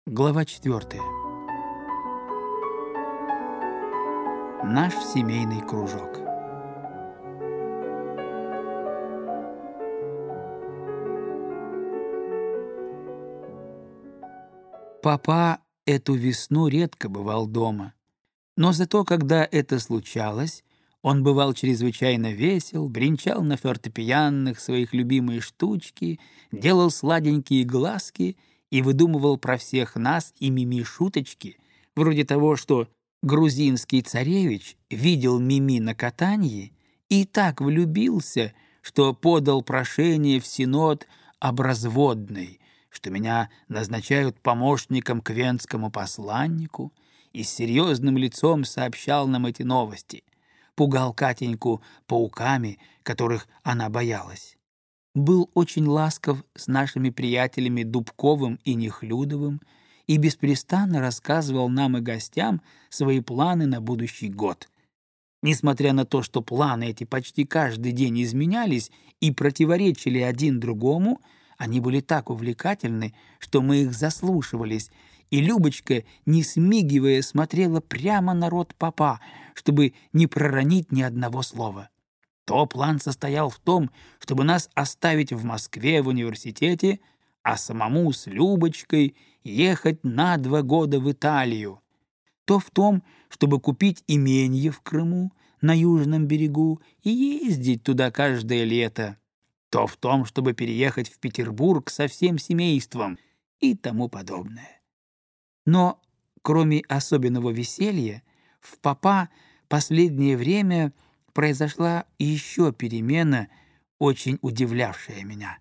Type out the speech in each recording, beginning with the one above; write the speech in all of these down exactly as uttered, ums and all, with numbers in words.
Глава четвертая. Наш семейный кружок. Папа эту весну редко бывал дома, но зато, когда это случалось, он бывал чрезвычайно весел, бренчал на фортепианных своих любимые штучки, делал сладенькие глазки и выдумывал про всех нас и Мими шуточки, вроде того, что грузинский царевич видел Мими на катанье и так влюбился, что подал прошение в Синод об разводной, что меня назначают помощником к венскому посланнику, и с серьезным лицом сообщал нам эти новости, пугал Катеньку пауками, которых она боялась. Был очень ласков с нашими приятелями Дубковым и Нехлюдовым и беспрестанно рассказывал нам и гостям свои планы на будущий год. Несмотря на то, что планы эти почти каждый день изменялись и противоречили один другому, они были так увлекательны, что мы их заслушивались, и Любочка, не смигивая, смотрела прямо на рот папа, чтобы не проронить ни одного слова. То план состоял в том, чтобы нас оставить в Москве в университете, а самому с Любочкой ехать на два года в Италию. То в том, чтобы купить именье в Крыму, на южном берегу, и ездить туда каждое лето. То в том, чтобы переехать в Петербург со всем семейством и тому подобное. Но, кроме особенного веселья, в папа последнее время произошла еще перемена, очень удивлявшая меня.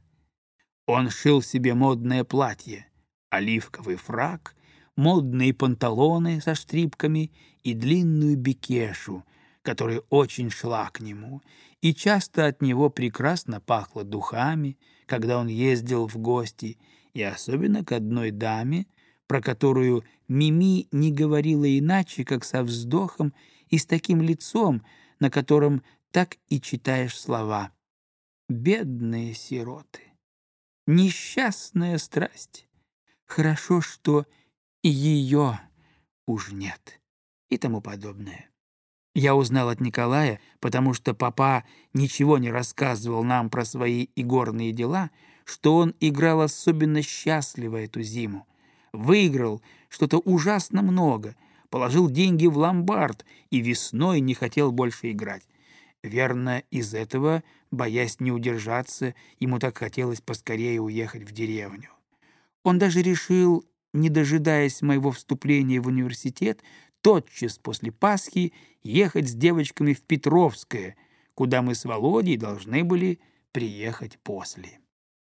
Он шил себе модное платье, оливковый фрак, модные панталоны со штрипками и длинную бекешу, которая очень шла к нему, и часто от него прекрасно пахло духами, когда он ездил в гости, и особенно к одной даме, про которую Мими не говорила иначе, как со вздохом и с таким лицом, на котором так и читаешь слова. Бедные сироты, несчастная страсть, хорошо, что и ее уж нет, и тому подобное. Я узнал от Николая, потому что папа ничего не рассказывал нам про свои игорные дела, что он играл особенно счастливо эту зиму. Выиграл что-то ужасно много, положил деньги в ломбард и весной не хотел больше играть. Верно, из этого, боясь не удержаться, ему так хотелось поскорее уехать в деревню. Он даже решил, не дожидаясь моего вступления в университет, тотчас после Пасхи ехать с девочками в Петровское, куда мы с Володей должны были приехать после.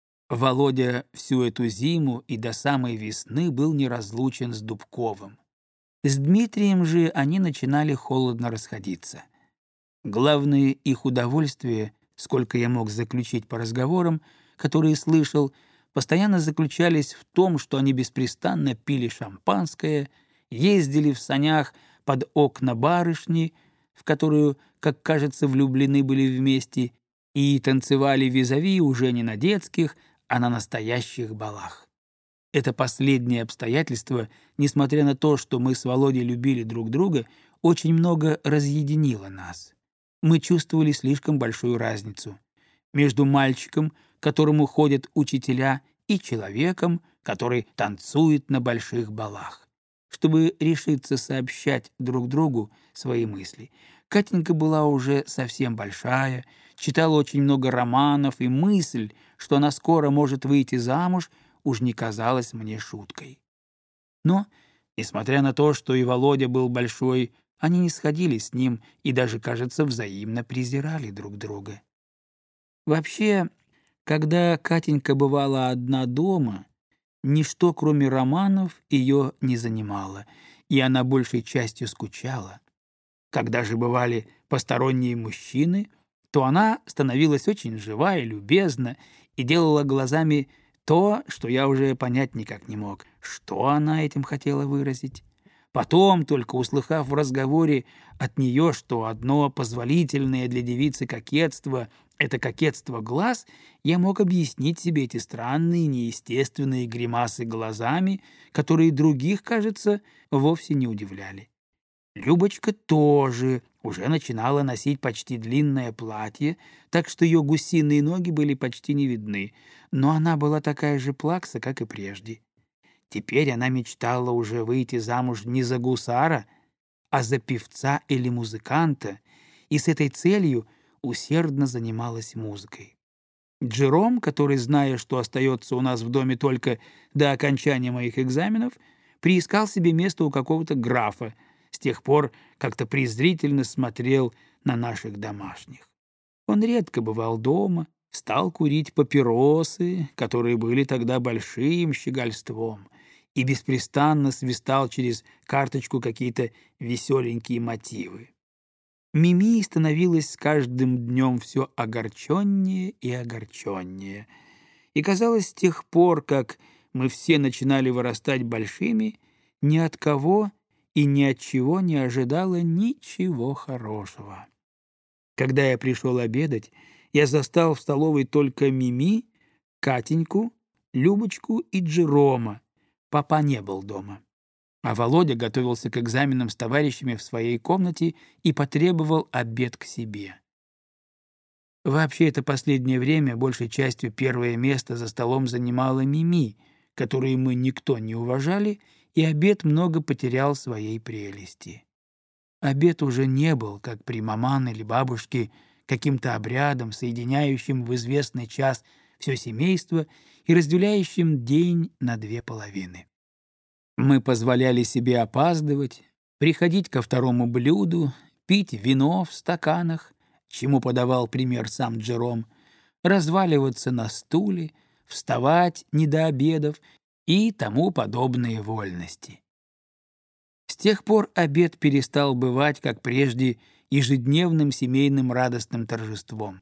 Володя всю эту зиму и до самой весны был неразлучен с Дубковым. С Дмитрием же они начинали холодно расходиться. Главное их удовольствие, сколько я мог заключить по разговорам, которые слышал, постоянно заключались в том, что они беспрестанно пили шампанское, ездили в санях под окна барышни, в которую, как кажется, влюблены были вместе, и танцевали визави уже не на детских, а на настоящих балах. Это последнее обстоятельство, несмотря на то, что мы с Володей любили друг друга, очень много разъединило нас. Мы чувствовали слишком большую разницу между мальчиком, которому ходят учителя, и человеком, который танцует на больших балах. Чтобы решиться сообщать друг другу свои мысли, Катенька была уже совсем большая, читала очень много романов, и мысль, что она скоро может выйти замуж, уж не казалась мне шуткой. Но, несмотря на то, что и Володя был большой, они не сходили с ним и даже, кажется, взаимно презирали друг друга. Вообще, когда Катенька бывала одна дома, ничто, кроме романов, ее не занимало, и она большей частью скучала. Когда же бывали посторонние мужчины, то она становилась очень жива и любезна и делала глазами то, что я уже понять никак не мог, что она этим хотела выразить. Потом, только услыхав в разговоре от нее, что одно позволительное для девицы кокетство это кокетство глаз я мог объяснить себе эти странные, неестественные гримасы глазами, которые других, кажется, вовсе не удивляли. Любочка тоже уже начинала носить почти длинное платье, так что ее гусиные ноги были почти не видны, но она была такая же плакса, как и прежде. Теперь она мечтала уже выйти замуж не за гусара, а за певца или музыканта, и с этой целью усердно занималась музыкой. Джером, который, зная, что остается у нас в доме только до окончания моих экзаменов, приискал себе место у какого-то графа, с тех пор как-то презрительно смотрел на наших домашних. Он редко бывал дома, стал курить папиросы, которые были тогда большим щегольством, и беспрестанно свистал через карточку какие-то веселенькие мотивы. Мими становилась с каждым днем все огорченнее и огорченнее, и, казалось, с тех пор, как мы все начинали вырастать большими, ни от кого и ни от чего не ожидала ничего хорошего. Когда я пришел обедать, я застал в столовой только Мими, Катеньку, Любочку и Джерома. Папа не был дома. А Володя готовился к экзаменам с товарищами в своей комнате и потребовал обед к себе. Вообще, это последнее время большей частью первое место за столом занимала Мими, которую мы никто не уважали, и обед много потерял своей прелести. Обед уже не был, как при маман или бабушке, каким-то обрядом, соединяющим в известный час все семейство и разделяющим день на две половины. Мы позволяли себе опаздывать, приходить ко второму блюду, пить вино в стаканах, чему подавал пример сам Джером, разваливаться на стуле, вставать не до обедов и тому подобные вольности. С тех пор обед перестал бывать, как прежде, ежедневным семейным радостным торжеством.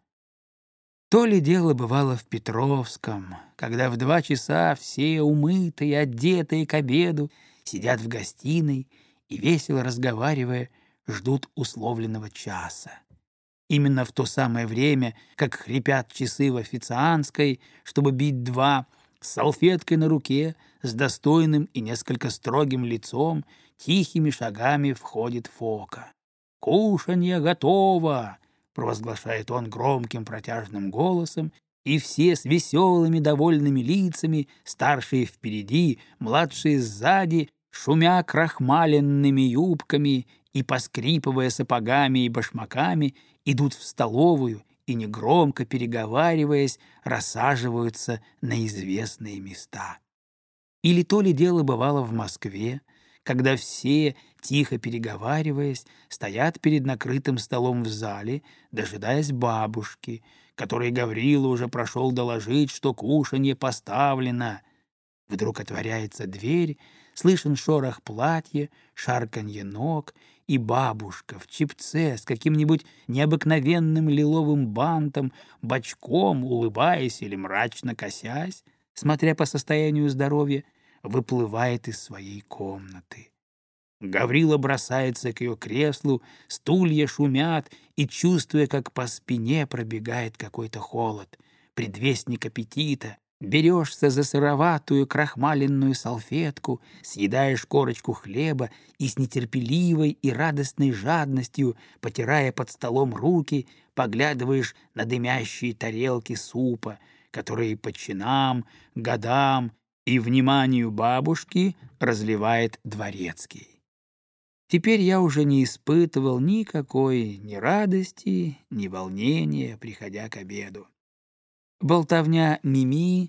То ли дело бывало в Петровском, когда в два часа все умытые, одетые к обеду, сидят в гостиной и, весело разговаривая, ждут условленного часа. Именно в то самое время, как хрипят часы в официантской, чтобы бить два, с салфеткой на руке, с достойным и несколько строгим лицом, тихими шагами входит Фока. «Кушанье готово!» — провозглашает он громким протяжным голосом, и все с веселыми довольными лицами, старшие впереди, младшие сзади, шумя крахмаленными юбками и поскрипывая сапогами и башмаками, идут в столовую и, негромко переговариваясь, рассаживаются на известные места. Или то ли дело бывало в Москве, когда все, тихо переговариваясь, стоят перед накрытым столом в зале, дожидаясь бабушки, которой Гаврила уже прошел доложить, что кушанье поставлено. Вдруг отворяется дверь, слышен шорох платья, шарканье ног, и бабушка в чепце с каким-нибудь необыкновенным лиловым бантом, бочком, улыбаясь или мрачно косясь, смотря по состоянию здоровья, выплывает из своей комнаты. Гаврила бросается к ее креслу, стулья шумят, и, чувствуя, как по спине пробегает какой-то холод, предвестник аппетита, берешься за сыроватую крахмаленную салфетку, съедаешь корочку хлеба и с нетерпеливой и радостной жадностью, потирая под столом руки, поглядываешь на дымящие тарелки супа, которые по чинам, годам и вниманию бабушки разливает дворецкий. Теперь я уже не испытывал никакой ни радости, ни волнения, приходя к обеду. Болтовня Мими,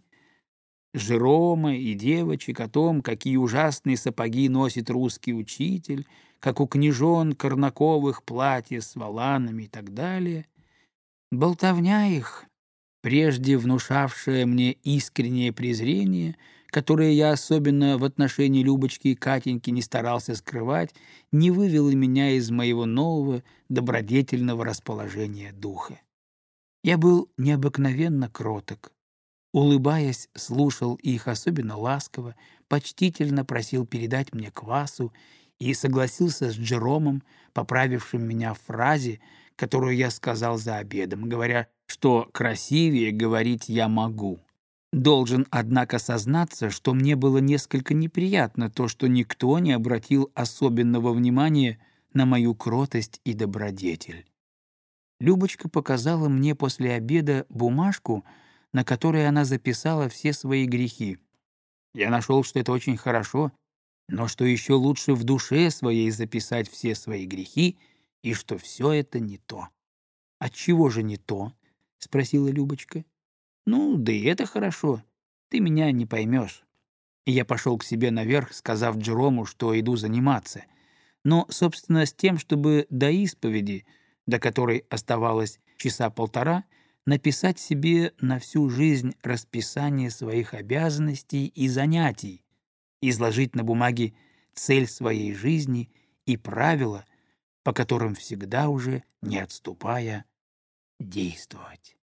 Жерома и девочек о том, какие ужасные сапоги носит русский учитель, как у княжон Корнаковых платья с воланами и так далее. Болтовня их, прежде внушавшая мне искреннее презрение, которое я особенно в отношении Любочки и Катеньки не старался скрывать, не вывела меня из моего нового добродетельного расположения духа. Я был необыкновенно кроток. Улыбаясь, слушал их особенно ласково, почтительно просил передать мне квасу и согласился с Джеромом, поправившим меня в фразе, которую я сказал за обедом, говоря, что красивее говорить я могу. Должен, однако, сознаться, что мне было несколько неприятно то, что никто не обратил особенного внимания на мою кротость и добродетель. Любочка показала мне после обеда бумажку, на которой она записала все свои грехи. Я нашел, что это очень хорошо, но что еще лучше в душе своей записать все свои грехи, и что все это не то. «Отчего же не то?» — спросила Любочка. «Ну, да и это хорошо. Ты меня не поймешь». И я пошел к себе наверх, сказав Джерому, что иду заниматься. Но, собственно, с тем, чтобы до исповеди, до которой оставалось часа полтора, написать себе на всю жизнь расписание своих обязанностей и занятий, изложить на бумаге цель своей жизни и правила, по которым всегда уже, не отступая, действовать.